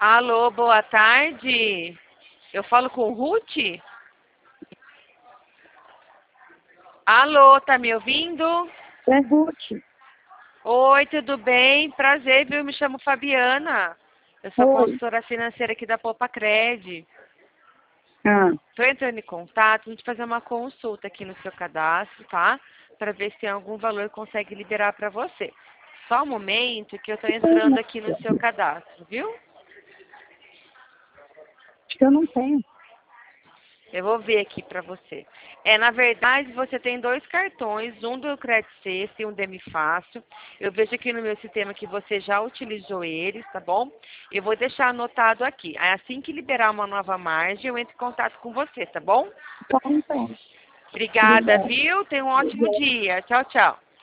Alô, boa tarde. Eu falo com Ruth? Alô, tá me ouvindo? É Ruth. Oi, tudo bem? Prazer, viu? Me chamo Fabiana. Eu sou Oi. consultora financeira aqui da Poupa Cred. Ah, Estou entrando em contato, a gente fazer uma consulta aqui no seu cadastro, tá? Para ver se tem algum valor que consegue liberar para você. Só um momento que eu estou entrando aqui no seu cadastro, viu? acho que eu não tenho. Eu vou ver aqui para você. Na verdade, você tem dois cartões, um do Credit Sexta e um Demi Fácil. Eu vejo aqui no meu sistema que você já utilizou eles, tá bom? Eu vou deixar anotado aqui. Aí, assim que liberar uma nova margem, eu entro em contato com você, tá bom? Então, então. Obrigada, viu? Tenha um ótimo dia. Tchau, tchau.